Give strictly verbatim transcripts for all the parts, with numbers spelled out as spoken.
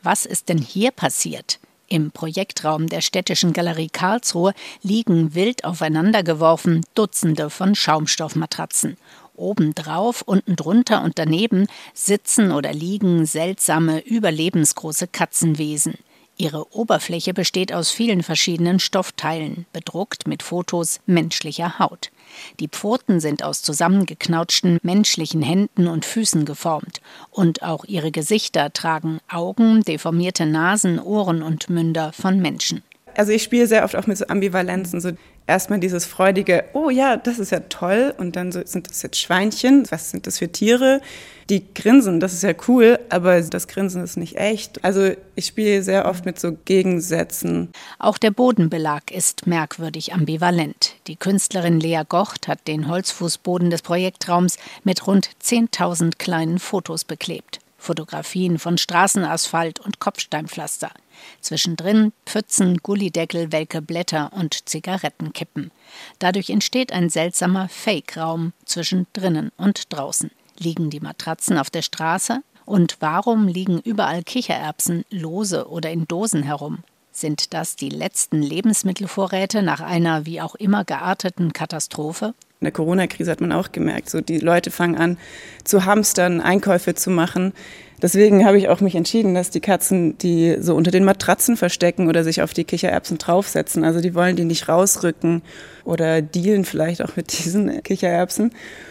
Was ist denn hier passiert? Im Projektraum der Städtischen Galerie Karlsruhe liegen wild aufeinandergeworfen Dutzende von Schaumstoffmatratzen. Obendrauf, unten drunter und daneben sitzen oder liegen seltsame, überlebensgroße Katzenwesen. Ihre Oberfläche besteht aus vielen verschiedenen Stoffteilen, bedruckt mit Fotos menschlicher Haut. Die Pfoten sind aus zusammengeknautschten menschlichen Händen und Füßen geformt. Und auch ihre Gesichter tragen Augen, deformierte Nasen, Ohren und Münder von Menschen. Also ich spiele sehr oft auch mit so Ambivalenzen, so erstmal dieses freudige, oh ja, das ist ja toll, und dann so, sind das jetzt Schweinchen, was sind das für Tiere? Die grinsen, das ist ja cool, aber das Grinsen ist nicht echt. Also ich spiele sehr oft mit so Gegensätzen. Auch der Bodenbelag ist merkwürdig ambivalent. Die Künstlerin Lea Gocht hat den Holzfußboden des Projektraums mit rund zehntausend kleinen Fotos beklebt. Fotografien von Straßenasphalt und Kopfsteinpflaster. Zwischendrin Pfützen, Gullideckel, welke Blätter und Zigarettenkippen. Dadurch entsteht ein seltsamer Fake-Raum zwischen drinnen und draußen. Liegen die Matratzen auf der Straße? Und warum liegen überall Kichererbsen lose oder in Dosen herum? Sind das die letzten Lebensmittelvorräte nach einer wie auch immer gearteten Katastrophe? In der Corona-Krise hat man auch gemerkt, so die Leute fangen an zu hamstern, Einkäufe zu machen. Deswegen habe ich auch mich entschieden, dass die Katzen die so unter den Matratzen verstecken oder sich auf die Kichererbsen draufsetzen. Also die wollen die nicht rausrücken oder dealen vielleicht auch mit diesen Kichererbsen.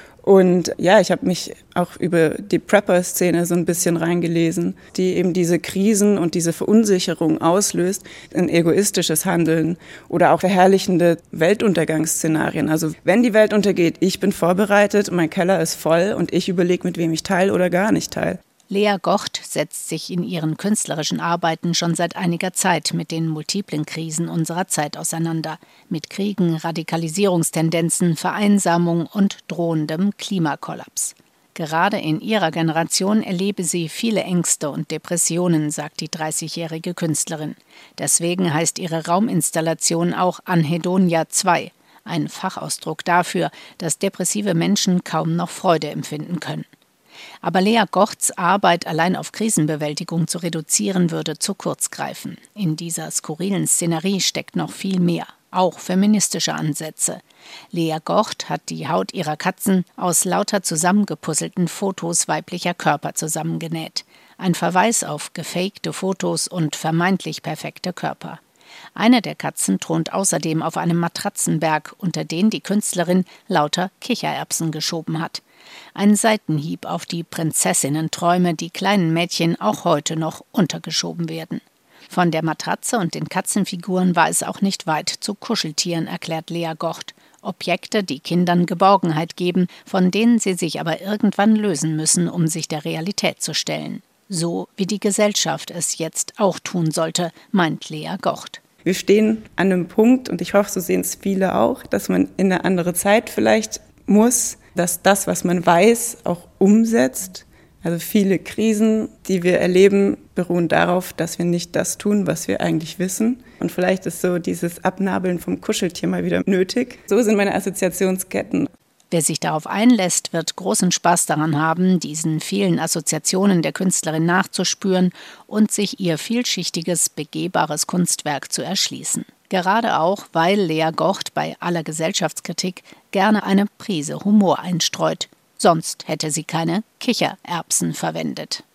Und ja, ich habe mich auch über die Prepper-Szene so ein bisschen reingelesen, die eben diese Krisen und diese Verunsicherung auslöst, ein egoistisches Handeln oder auch verherrlichende Weltuntergangsszenarien. Also wenn die Welt untergeht, ich bin vorbereitet, mein Keller ist voll und ich überlege, mit wem ich teile oder gar nicht teile. Lea Gocht setzt sich in ihren künstlerischen Arbeiten schon seit einiger Zeit mit den multiplen Krisen unserer Zeit auseinander. Mit Kriegen, Radikalisierungstendenzen, Vereinsamung und drohendem Klimakollaps. Gerade in ihrer Generation erlebe sie viele Ängste und Depressionen, sagt die dreißigjährige Künstlerin. Deswegen heißt ihre Rauminstallation auch Anhedonia zwei, ein Fachausdruck dafür, dass depressive Menschen kaum noch Freude empfinden können. Aber Lea Gochts Arbeit allein auf Krisenbewältigung zu reduzieren, würde zu kurz greifen. In dieser skurrilen Szenerie steckt noch viel mehr, auch feministische Ansätze. Lea Gocht hat die Haut ihrer Katzen aus lauter zusammengepuzzelten Fotos weiblicher Körper zusammengenäht. Ein Verweis auf gefakte Fotos und vermeintlich perfekte Körper. Eine der Katzen thront außerdem auf einem Matratzenberg, unter den die Künstlerin lauter Kichererbsen geschoben hat. Ein Seitenhieb auf die Prinzessinnenträume, die kleinen Mädchen auch heute noch untergeschoben werden. Von der Matratze und den Katzenfiguren war es auch nicht weit zu Kuscheltieren, erklärt Lea Gocht. Objekte, die Kindern Geborgenheit geben, von denen sie sich aber irgendwann lösen müssen, um sich der Realität zu stellen. So wie die Gesellschaft es jetzt auch tun sollte, meint Lea Gocht. Wir stehen an einem Punkt, und ich hoffe, so sehen es viele auch, dass man in eine andere Zeit vielleicht muss, dass das, was man weiß, auch umsetzt. Also viele Krisen, die wir erleben, beruhen darauf, dass wir nicht das tun, was wir eigentlich wissen. Und vielleicht ist so dieses Abnabeln vom Kuscheltier mal wieder nötig. So sind meine Assoziationsketten. Wer sich darauf einlässt, wird großen Spaß daran haben, diesen vielen Assoziationen der Künstlerin nachzuspüren und sich ihr vielschichtiges, begehbares Kunstwerk zu erschließen. Gerade auch, weil Lea Gocht bei aller Gesellschaftskritik gerne eine Prise Humor einstreut. Sonst hätte sie keine Kichererbsen verwendet.